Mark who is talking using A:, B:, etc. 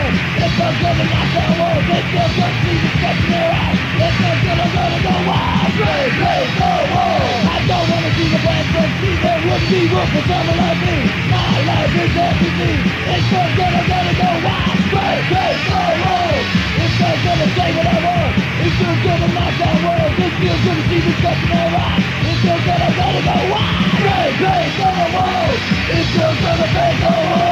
A: world. It feels good to knock down walls. It feels good to see the steps in their eyes. It feels good to go wild. Break the walls. I don't wanna see the plans from me. There wouldn't be room for someone like me. My life is empty. It feels good to go wild. Break the walls. It feels good to say what I want. It feels good to knock down walls. It feels good to see the steps in their eyes. It feels good to go wild. Break the walls. It feels good to break the walls.